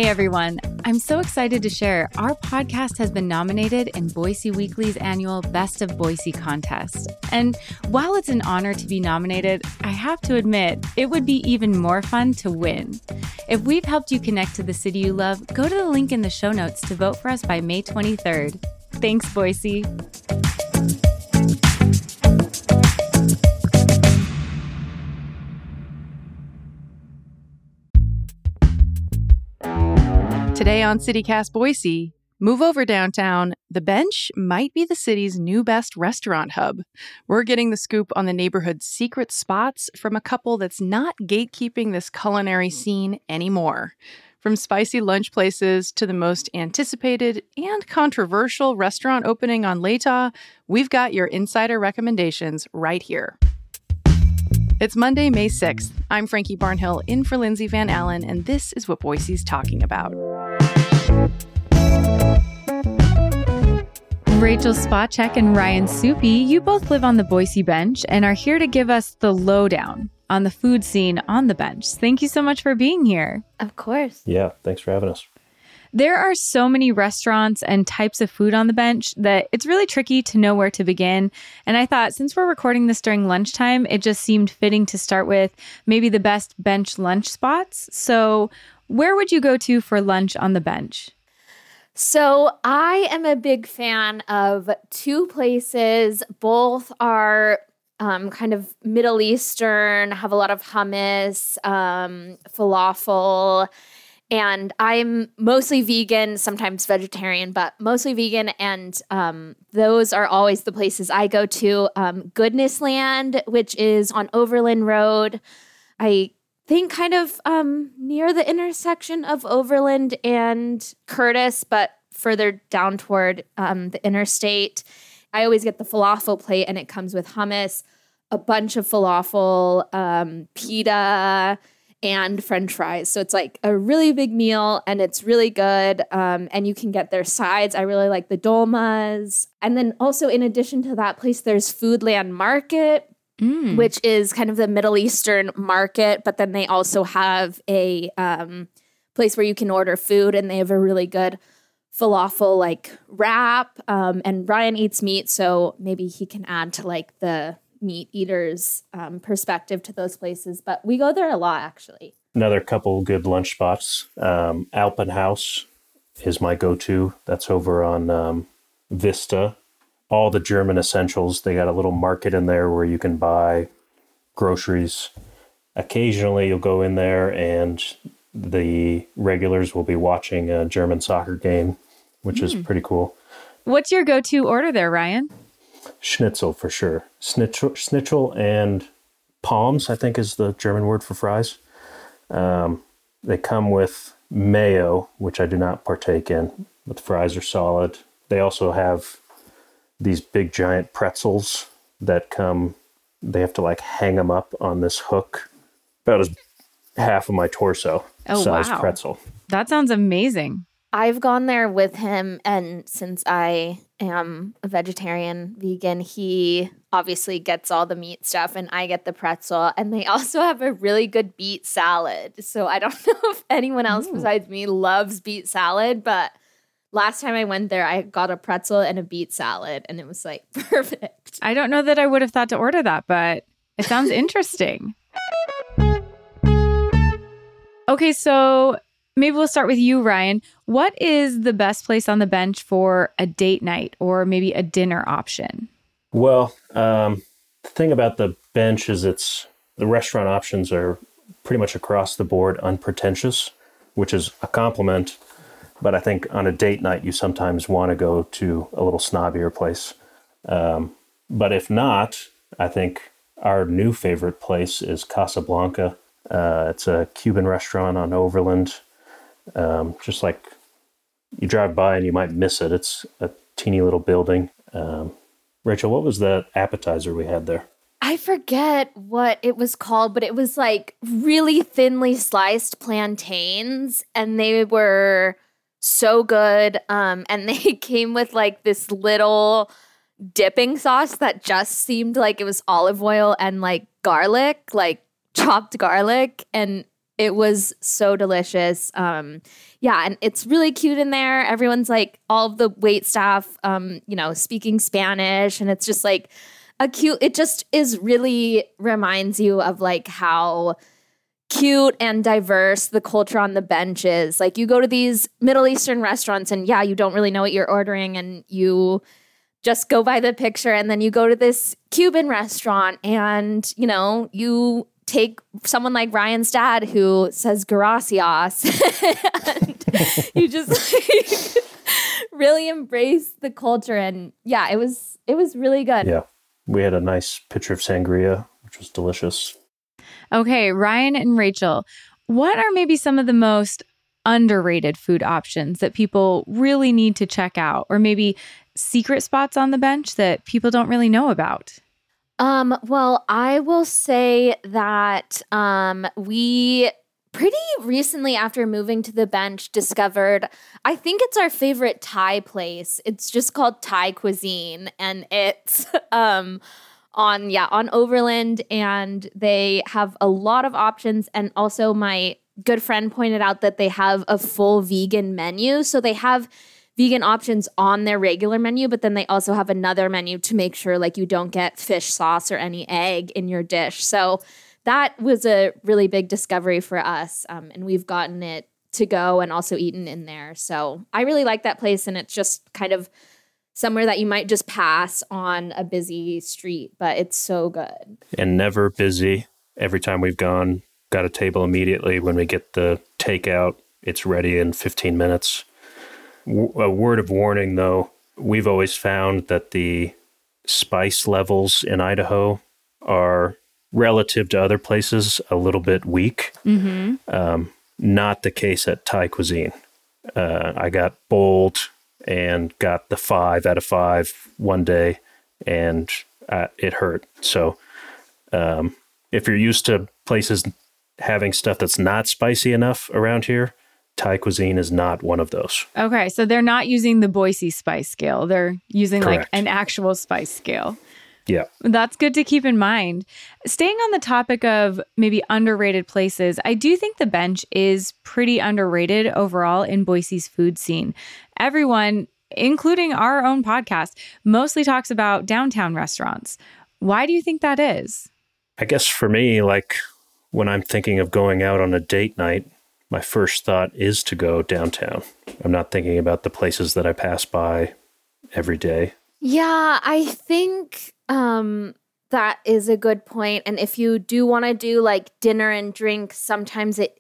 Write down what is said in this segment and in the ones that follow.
Hey everyone, I'm so excited to share our podcast has been nominated in Boise Weekly's annual Best of Boise contest. And while it's an honor to be nominated, I have to admit, it would be even more fun to win. If we've helped you connect to the city you love, go to the link in the show notes to vote for us by May 23rd. Thanks, Boise. Today on CityCast Boise, move over downtown. The Bench might be the city's new best restaurant hub. We're getting the scoop on the neighborhood's secret spots from a couple that's not gatekeeping this culinary scene anymore. From spicy lunch places to the most anticipated and controversial restaurant opening on Latah, we've got your insider recommendations right here. It's Monday, May 6th. I'm Frankie Barnhill, in for Lindsay Van Allen, and this is what Boise's talking about. Rachel Spacek and Ryan Soupy, you both live on the Boise Bench and are here to give us the lowdown on the food scene on the Bench. Thank you so much for being here. Of course. Yeah, thanks for having us. There are so many restaurants and types of food on the Bench that it's really tricky to know where to begin. And I thought since we're recording this during lunchtime, it just seemed fitting to start with maybe the best Bench lunch spots. So where would you go to for lunch on the Bench? So I am a big fan of two places. Both are kind of Middle Eastern, have a lot of hummus, falafel. And I'm mostly vegan, sometimes vegetarian, but mostly vegan. And those are always the places I go to. Goodness Land, which is on Overland Road. I think kind of near the intersection of Overland and Curtis, but further down toward the interstate. I always get the falafel plate, and it comes with hummus, a bunch of falafel, pita, and French fries. So it's like a really big meal, and it's really good. And you can get their sides. I really like the dolmas. And then also in addition to that place, there's Foodland Market, which is kind of the Middle Eastern market. But then they also have a place where you can order food, and they have a really good falafel like wrap. And Ryan eats meat, so maybe he can add to like the meat eaters' perspective to those places, but we go there a lot, actually. Another couple good lunch spots. Alpenhaus is my go-to. That's over on Vista. All the German essentials. They got a little market in there where you can buy groceries. Occasionally, you'll go in there and the regulars will be watching a German soccer game, which is pretty cool. What's your go-to order there, Ryan? Schnitzel for sure. Schnitzel and Palms, I think is the German word for fries. They come with mayo, which I do not partake in, but the fries are solid. They also have these big giant pretzels that come, they have to like hang them up on this hook, about as half of my torso size pretzel. That sounds amazing. I've gone there with him, and since I am a vegetarian, vegan, he obviously gets all the meat stuff, and I get the pretzel. And they also have a really good beet salad. So I don't know if anyone else besides me loves beet salad, but last time I went there, I got a pretzel and a beet salad, and it was like perfect. I don't know that I would have thought to order that, but it sounds interesting. Okay, so maybe we'll start with you, Ryan. What is the best place on the Bench for a date night or maybe a dinner option? Well, the thing about the Bench is the restaurant options are pretty much across the board unpretentious, which is a compliment. But I think on a date night, you sometimes want to go to a little snobbier place. But if not, I think our new favorite place is Casablanca. It's a Cuban restaurant on Overland. Just like you drive by and you might miss it. It's a teeny little building. Rachel, what was the appetizer we had there? I forget what it was called, but it was like really thinly sliced plantains, and they were so good. And they came with like this little dipping sauce that just seemed like it was olive oil and like garlic, like chopped garlic. And It was so delicious. Yeah, and it's really cute in there. Everyone's like, all of the wait staff, speaking Spanish, and it's just like it just is really reminds you of like how cute and diverse the culture on the bench is. Like you go to these Middle Eastern restaurants and yeah, you don't really know what you're ordering and you just go by the picture, and then you go to this Cuban restaurant and, you take someone like Ryan's dad who says gracias and you just like, really embrace the culture. And yeah, it was really good. Yeah. We had a nice pitcher of sangria, which was delicious. Okay, Ryan and Rachel, what are maybe some of the most underrated food options that people really need to check out, or maybe secret spots on the bench that people don't really know about? Well, I will say that we pretty recently, after moving to the bench, discovered, I think it's our favorite Thai place. It's just called Thai Cuisine, and it's on Overland, and they have a lot of options. And also my good friend pointed out that they have a full vegan menu. So they have vegan options on their regular menu, but then they also have another menu to make sure like you don't get fish sauce or any egg in your dish. So that was a really big discovery for us. And we've gotten it to go and also eaten in there. So I really like that place. And it's just kind of somewhere that you might just pass on a busy street, but it's so good. And never busy. Every time we've gone, got a table immediately. When we get the takeout, it's ready in 15 minutes. A word of warning, though, we've always found that the spice levels in Idaho are, relative to other places, a little bit weak. Mm-hmm. Not the case at Thai Cuisine. I got bold and got the 5 out of 5 one day, and it hurt. So if you're used to places having stuff that's not spicy enough around here, Thai Cuisine is not one of those. Okay, so they're not using the Boise spice scale. They're using Correct. like an actual spice scale. Yeah. That's good to keep in mind. Staying on the topic of maybe underrated places, I do think the bench is pretty underrated overall in Boise's food scene. Everyone, including our own podcast, mostly talks about downtown restaurants. Why do you think that is? I guess for me, like when I'm thinking of going out on a date night, my first thought is to go downtown. I'm not thinking about the places that I pass by every day. Yeah, I think that is a good point. And if you do want to do like dinner and drink, sometimes it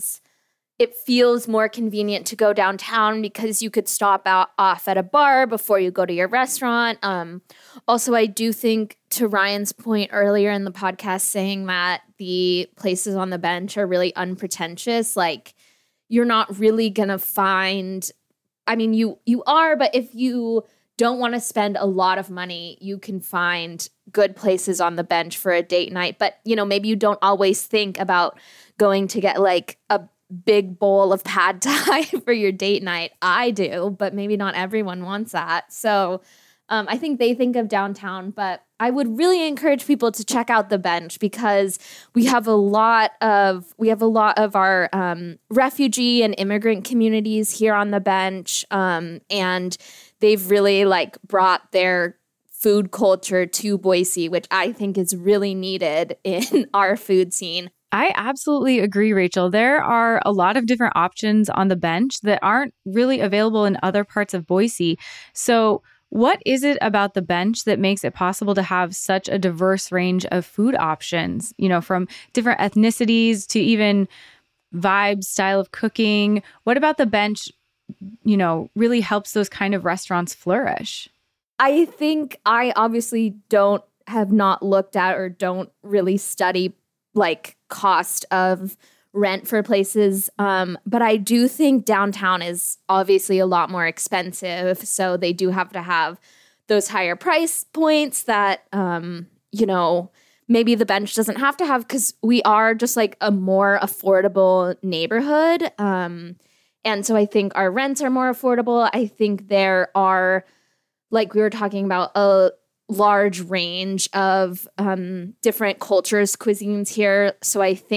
feels more convenient to go downtown because you could stop off at a bar before you go to your restaurant. Also, I do think, to Ryan's point earlier in the podcast, saying that the places on the bench are really unpretentious, like you're not really going to find, I mean, you are, but if you don't want to spend a lot of money, you can find good places on the bench for a date night. But, maybe you don't always think about going to get like a big bowl of pad thai for your date night. I do, but maybe not everyone wants that. So I think they think of downtown, but I would really encourage people to check out the bench because we have a lot of our refugee and immigrant communities here on the bench, and they've really like brought their food culture to Boise, which I think is really needed in our food scene. I absolutely agree, Rachel. There are a lot of different options on the bench that aren't really available in other parts of Boise. So what is it about the bench that makes it possible to have such a diverse range of food options, from different ethnicities to even vibes, style of cooking? What about the bench, really helps those kind of restaurants flourish? I think I obviously have not looked at or don't really study like cost of rent for places. But I do think downtown is obviously a lot more expensive. So they do have to have those higher price points that, maybe the bench doesn't have to have because we are just like a more affordable neighborhood. And so I think our rents are more affordable. I think there are, like we were talking about, a large range of different cultures, cuisines here. So I think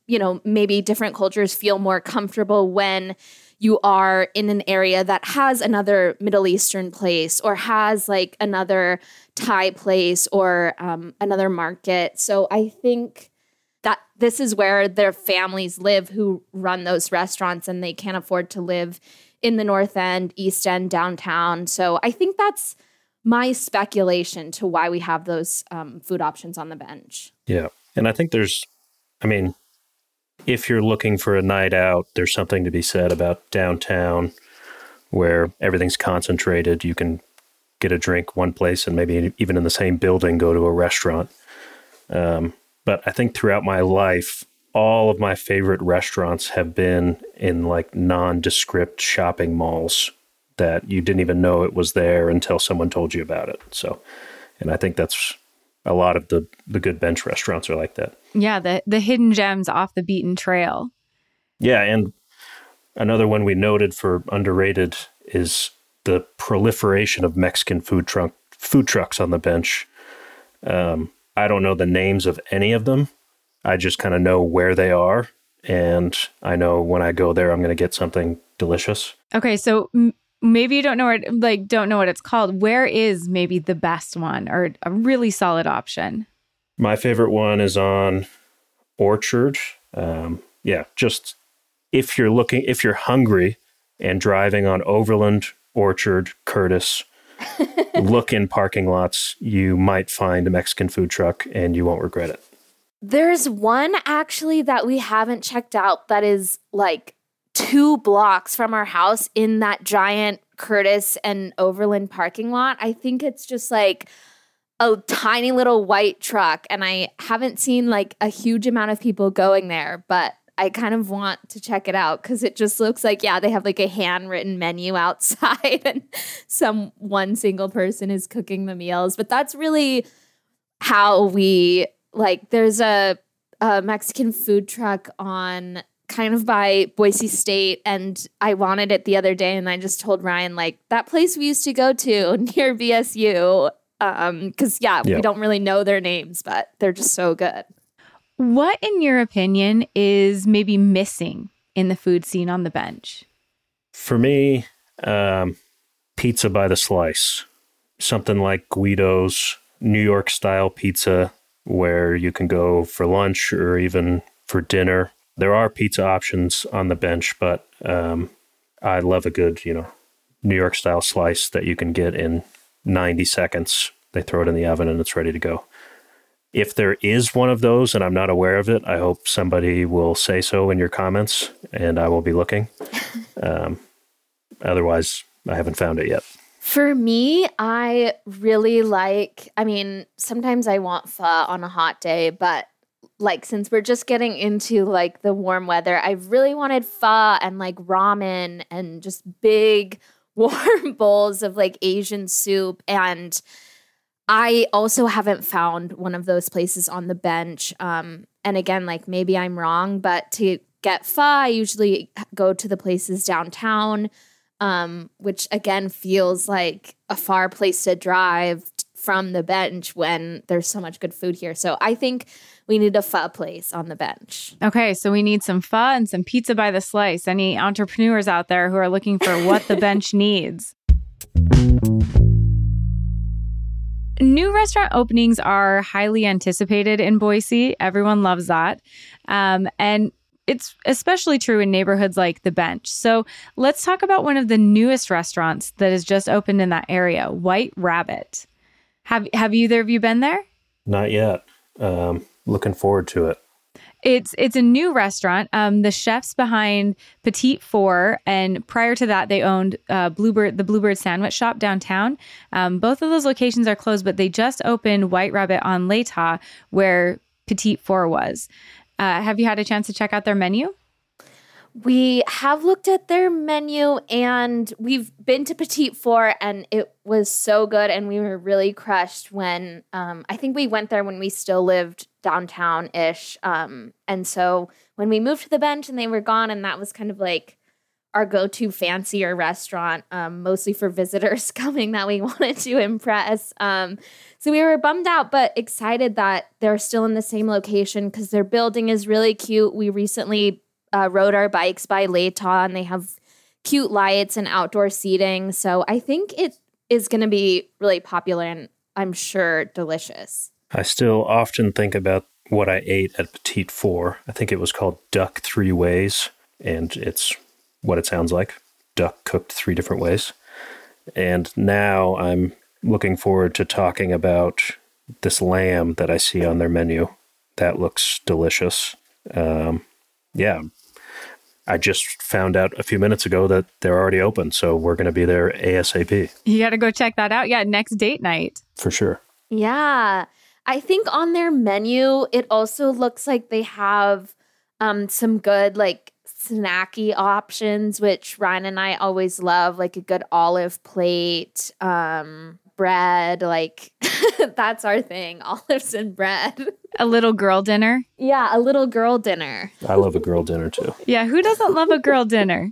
maybe different cultures feel more comfortable when you are in an area that has another Middle Eastern place or has like another Thai place or another market. So I think that this is where their families live who run those restaurants, and they can't afford to live in the North End, East End, downtown. So I think that's my speculation to why we have those food options on the bench. Yeah. And I think if you're looking for a night out, there's something to be said about downtown where everything's concentrated. You can get a drink one place and maybe even in the same building go to a restaurant. But I think throughout my life, all of my favorite restaurants have been in like nondescript shopping malls that you didn't even know it was there until someone told you about it. So, and I think that's a lot of the good bench restaurants are like that. Yeah, the hidden gems off the beaten trail. Yeah, and another one we noted for underrated is the proliferation of Mexican food trucks on the bench. I don't know the names of any of them. I just kind of know where they are, and I know when I go there, I'm going to get something delicious. Okay, so maybe you don't know what it's called. Where is maybe the best one or a really solid option? My favorite one is on Orchard. Just if you're hungry and driving on Overland, Orchard, Curtis, look in parking lots. You might find a Mexican food truck and you won't regret it. There's one actually that we haven't checked out that is like 2 blocks from our house in that giant Curtis and Overland parking lot. I think it's just like a tiny little white truck, and I haven't seen like a huge amount of people going there, but I kind of want to check it out because it just looks like, they have like a handwritten menu outside and one single person is cooking the meals. But that's really how we there's a Mexican food truck on kind of by Boise State, and I wanted it the other day, and I just told Ryan, like, that place we used to go to near BSU, because we don't really know their names, but they're just so good. What, in your opinion, is maybe missing in the food scene on the bench? For me, pizza by the slice. Something like Guido's New York style pizza, where you can go for lunch or even for dinner. There are pizza options on the bench, but I love a good, New York style slice that you can get in 90 seconds. They throw it in the oven and it's ready to go. If there is one of those and I'm not aware of it, I hope somebody will say so in your comments and I will be looking. Otherwise, I haven't found it yet. For me, I really sometimes I want pho on a hot day, but since we're just getting into the warm weather, I really wanted pho and ramen and just big warm bowls of Asian soup. And I also haven't found one of those places on the bench. And again, maybe I'm wrong, but to get pho, I usually go to the places downtown, which again feels like a far place to drive from the bench when there's so much good food here. So I think we need a pho place on the bench. Okay, so we need some pho and some pizza by the slice. Any entrepreneurs out there who are looking for what the bench needs? New restaurant openings are highly anticipated in Boise. Everyone loves that. And it's especially true in neighborhoods like the Bench. So let's talk about one of the newest restaurants that has just opened in that area, White Rabbit. Have either of you been there? Not yet. Looking forward to it. It's a new restaurant. The chefs behind Petite Four, and prior to that, they owned the Bluebird Sandwich Shop downtown. Both of those locations are closed, but they just opened White Rabbit on Latah, where Petite Four was. Have you had a chance to check out their menu? We have looked at their menu, and we've been to Petite Four, and it was so good, and we were really crushed when I think we went there when we still lived downtown-ish. And so when we moved to the Bench and they were gone, and that was kind of our go-to fancier restaurant, mostly for visitors coming that we wanted to impress. So we were bummed out, but excited that they're still in the same location because their building is really cute. We recently rode our bikes by Latah, and they have cute lights and outdoor seating. So I think it is going to be really popular and I'm sure delicious. I still often think about what I ate at Petite Four. I think it was called Duck 3 Ways, and it's what it sounds like. Duck cooked 3 different ways. And now I'm looking forward to talking about this lamb that I see on their menu. That looks delicious. Yeah. I just found out a few minutes ago that they're already open, so we're going to be there ASAP. You got to go check that out. Yeah, next date night. For sure. Yeah. I think on their menu, it also looks like they have some good like snacky options, which Ryan and I always love, like a good olive plate, bread, like that's our thing, olives and bread. A little girl dinner. Yeah, a little girl dinner. I love a girl dinner too. Yeah, who doesn't love a girl dinner?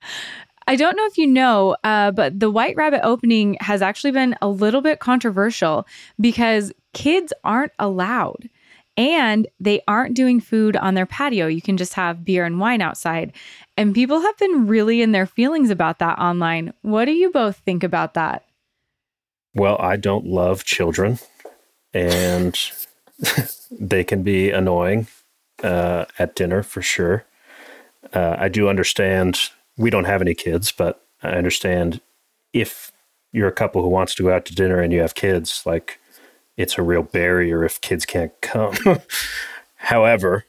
I don't know if you know, but the White Rabbit opening has actually been a little bit controversial because kids aren't allowed and they aren't doing food on their patio. You can just have beer and wine outside. And people have been really in their feelings about that online. What do you both think about that? Well, I don't love children, and they can be annoying at dinner for sure. I do understand we don't have any kids, but I understand if you're a couple who wants to go out to dinner and you have kids, like it's a real barrier if kids can't come. However,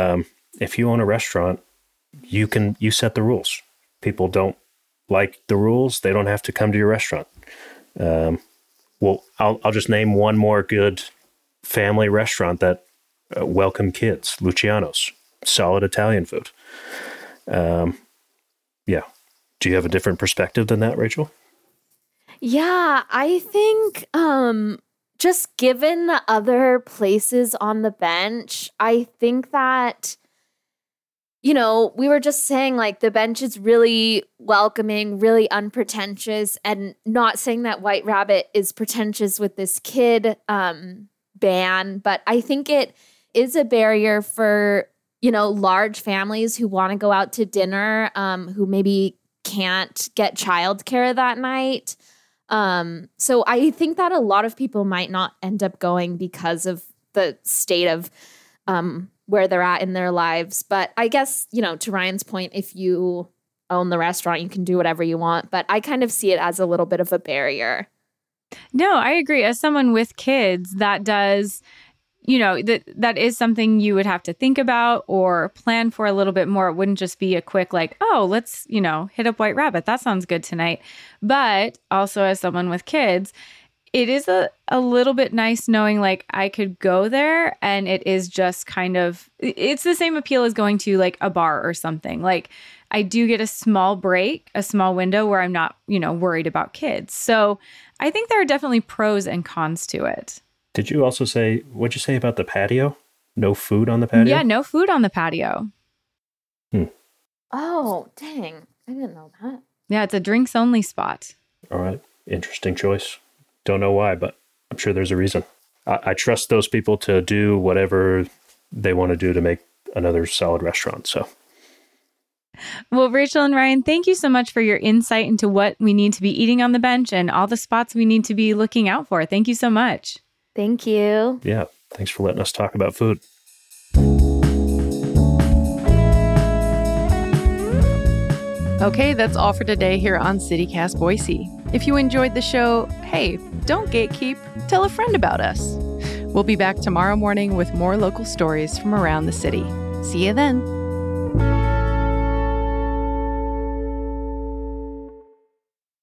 if you own a restaurant, you set the rules. People don't like the rules. They don't have to come to your restaurant. Well, I'll just name one more good family restaurant that welcome kids. Luciano's, solid Italian food. Yeah. Do you have a different perspective than that, Rachel? Yeah, I think just given the other places on the bench, I think that, you know, we were just saying like the bench is really welcoming, really unpretentious, and not saying that White Rabbit is pretentious with this kid ban, but I think it is a barrier for, you know, large families who want to go out to dinner, who maybe can't get childcare that night. So I think that a lot of people might not end up going because of the state of where they're at in their lives. But I guess, you know, to Ryan's point, if you own the restaurant, you can do whatever you want. But I kind of see it as a little bit of a barrier. No, I agree. As someone with kids, that does, you know, that is something you would have to think about or plan for a little bit more. It wouldn't just be a quick like, oh, let's, you know, hit up White Rabbit. That sounds good tonight. But also as someone with kids, it is a little bit nice knowing like I could go there and it is just kind of, it's the same appeal as going to like a bar or something. Like I do get a small break, a small window where I'm not, you know, worried about kids. So I think there are definitely pros and cons to it. Did you also say, what'd you say about the patio? No food on the patio? Yeah, no food on the patio. Oh, dang. I didn't know that. Yeah, it's a drinks only spot. All right. Interesting choice. Don't know why, but I'm sure there's a reason. I trust those people to do whatever they want to do to make another solid restaurant. So, well, Rachel and Ryan, thank you so much for your insight into what we need to be eating on the bench and all the spots we need to be looking out for. Thank you so much. Thank you. Yeah. Thanks for letting us talk about food. Okay, that's all for today here on CityCast Boise. If you enjoyed the show, hey, don't gatekeep. Tell a friend about us. We'll be back tomorrow morning with more local stories from around the city. See you then.